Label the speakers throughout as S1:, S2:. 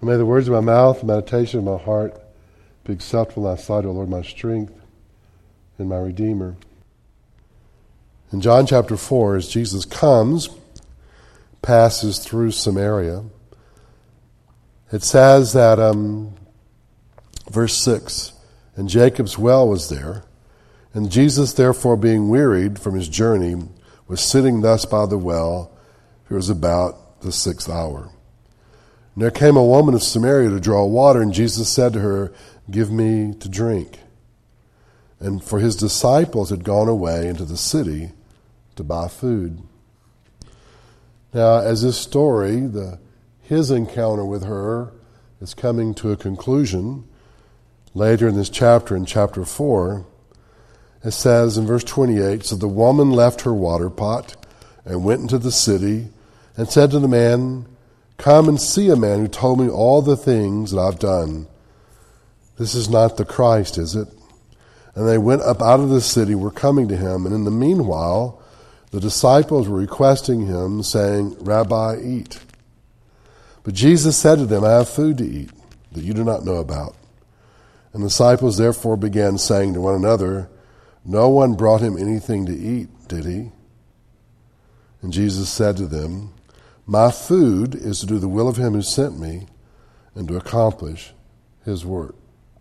S1: And may the words of my mouth, the meditation of my heart be acceptable in thy sight, O Lord, my strength and my Redeemer. In John chapter 4, as Jesus comes, passes through Samaria, it says that, verse 6, and Jacob's well was there, and Jesus, therefore, being wearied from his journey, was sitting thus by the well. It was about the 6th hour. And there came a woman of Samaria to draw water, and Jesus said to her, "Give me to drink." And for his disciples had gone away into the city to buy food. Now, as this story, his encounter with her is coming to a conclusion, later in this chapter, in chapter 4, it says in verse 28, so the woman left her water pot and went into the city and said to the man, "Come and see a man who told me all the things that I've done. This is not the Christ, is it?" And they went up out of the city, were coming to him, and in the meanwhile the disciples were requesting him, saying, "Rabbi, eat." But Jesus said to them, "I have food to eat that you do not know about." And the disciples therefore began saying to one another, "No one brought him anything to eat, did he?" And Jesus said to them, "My food is to do the will of him who sent me and to accomplish his work."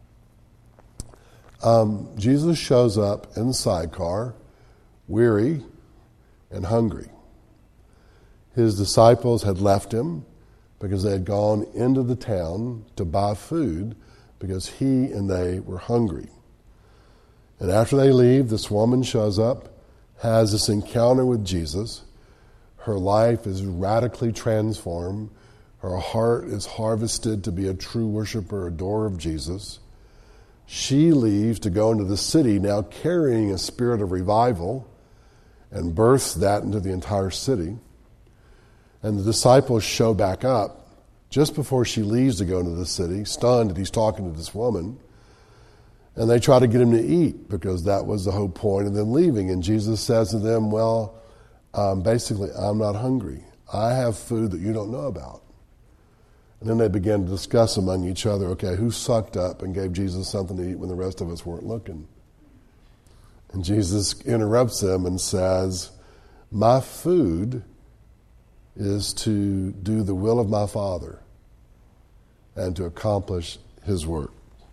S1: Jesus shows up in the sidecar, weary and hungry. His disciples had left him because they had gone into the town to buy food because he and they were hungry. And after they leave, this woman shows up, has this encounter with Jesus. Her life is radically transformed. Her heart is harvested to be a true worshiper, adorer of Jesus. She leaves to go into the city, now carrying a spirit of revival, and births that into the entire city. And the disciples show back up just before she leaves to go into the city, stunned that he's talking to this woman. And they try to get him to eat because that was the whole point of them leaving. And Jesus says to them, well, basically, I'm not hungry. I have food that you don't know about. And then they began to discuss among each other, okay, who sucked up and gave Jesus something to eat when the rest of us weren't looking? And Jesus interrupts them and says, my food is to do the will of my Father and to accomplish his work.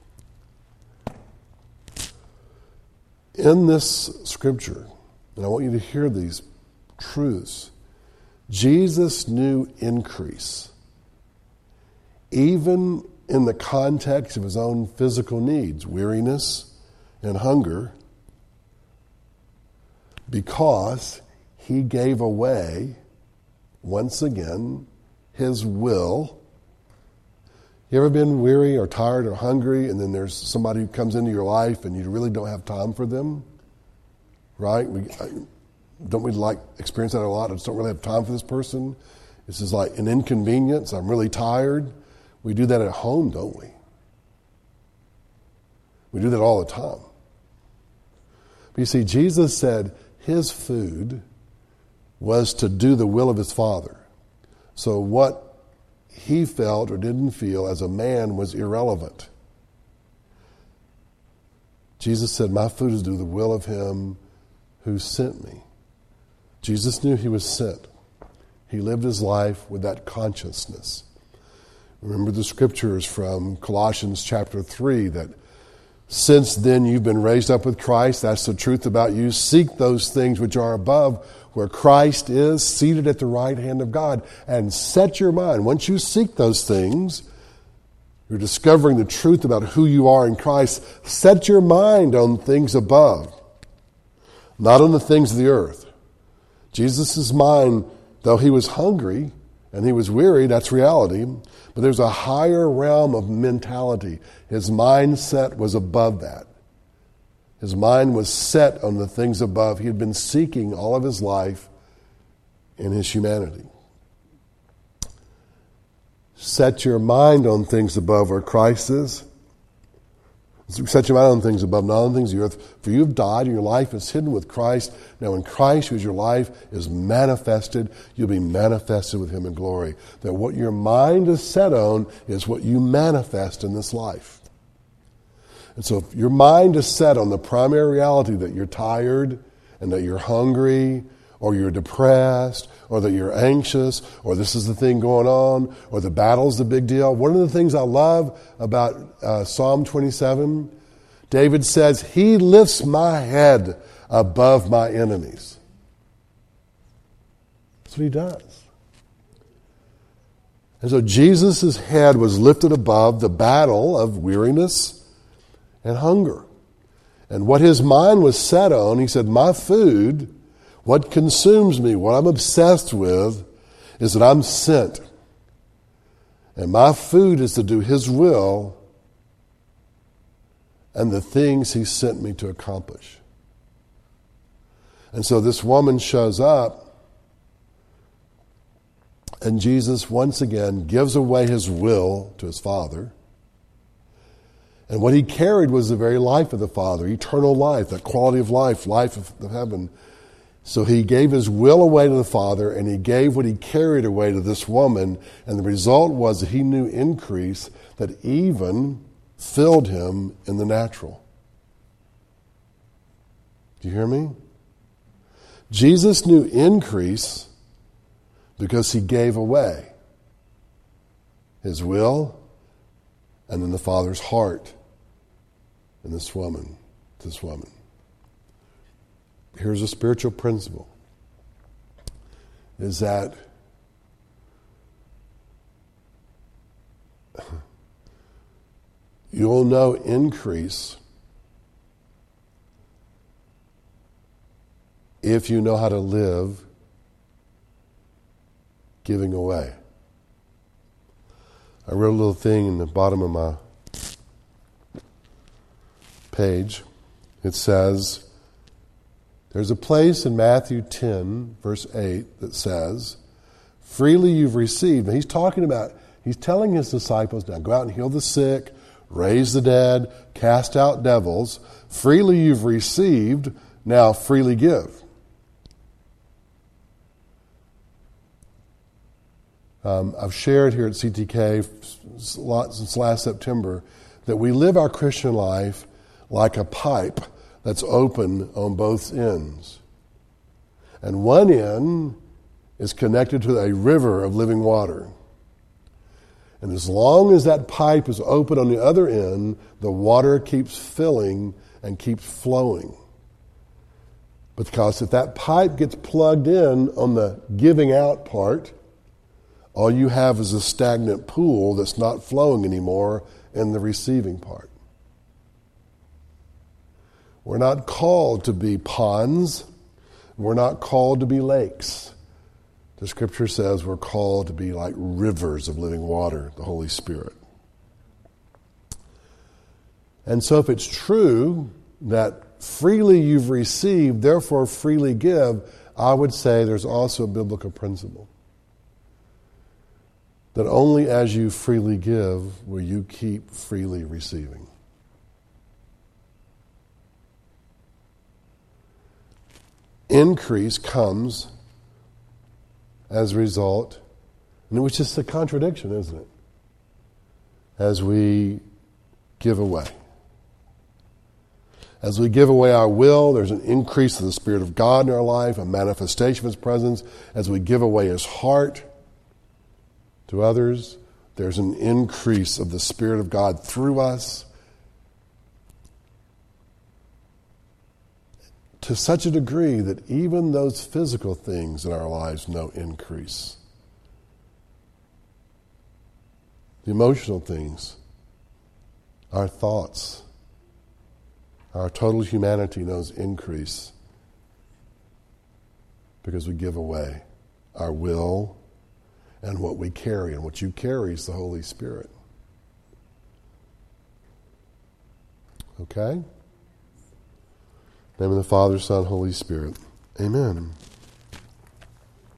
S1: In this scripture, and I want you to hear these truths, Jesus knew increase, even in the context of his own physical needs, weariness and hunger, because he gave away, once again, his will. You ever been weary or tired or hungry, and then there's somebody who comes into your life and you really don't have time for them? Right? Don't we experience that a lot? I just don't really have time for this person. This is like an inconvenience. I'm really tired. We do that at home, don't we? We do that all the time. But you see, Jesus said his food was to do the will of his Father. So what he felt or didn't feel as a man was irrelevant. Jesus said, my food is to do the will of him who sent me. Jesus knew he was sent. He lived his life with that consciousness. Remember the scriptures from Colossians chapter 3 that since then you've been raised up with Christ, that's the truth about you. Seek those things which are above, where Christ is seated at the right hand of God, and set your mind. Once you seek those things, you're discovering the truth about who you are in Christ. Set your mind on things above, not on the things of the earth. Jesus' mind, though he was hungry and he was weary, that's reality, but there's a higher realm of mentality. His mindset was above that. His mind was set on the things above. He had been seeking all of his life in his humanity. Set your mind on things above where Christ is. Set your mind on things above, not on things of the earth. For you have died, and your life is hidden with Christ. Now in Christ, who is your life, is manifested. You'll be manifested with him in glory. That what your mind is set on is what you manifest in this life. And so if your mind is set on the primary reality that you're tired and that you're hungry, or you're depressed, or that you're anxious, or this is the thing going on, or the battle's the big deal. One of the things I love about Psalm 27, David says, he lifts my head above my enemies. That's what he does. And so Jesus' head was lifted above the battle of weariness and hunger. And what his mind was set on, he said, my food, what consumes me, what I'm obsessed with, is that I'm sent. And my food is to do his will and the things he sent me to accomplish. And so this woman shows up, and Jesus once again gives away his will to his Father. And what he carried was the very life of the Father, eternal life, that quality of life of heaven. So he gave his will away to the Father, and he gave what he carried away to this woman, and the result was that he knew increase that even filled him in the natural. Do you hear me? Jesus knew increase because he gave away his will and then the Father's heart in this woman. Here's a spiritual principle, is that you'll know increase if you know how to live giving away. I wrote a little thing in the bottom of my page. It says, there's a place in Matthew 10, verse 8, that says, freely you've received. Now he's telling his disciples, now go out and heal the sick, raise the dead, cast out devils. Freely you've received, now freely give. I've shared here at CTK since last September that we live our Christian life like a pipe that's open on both ends. And one end is connected to a river of living water. And as long as that pipe is open on the other end, the water keeps filling and keeps flowing. Because if that pipe gets plugged in on the giving out part, all you have is a stagnant pool that's not flowing anymore in the receiving part. We're not called to be ponds. We're not called to be lakes. The Scripture says we're called to be like rivers of living water, the Holy Spirit. And so if it's true that freely you've received, therefore freely give, I would say there's also a biblical principle that only as you freely give will you keep freely receiving. Increase comes as a result, which is a contradiction, isn't it? As we give away. As we give away our will, there's an increase of the Spirit of God in our life, a manifestation of His presence. As we give away His heart to others, there's an increase of the Spirit of God through us to such a degree that even those physical things in our lives know increase. The emotional things, our thoughts, our total humanity knows increase because we give away our will and what we carry. And what you carry is the Holy Spirit. Okay? In the name of the Father, Son, Holy Spirit. Amen.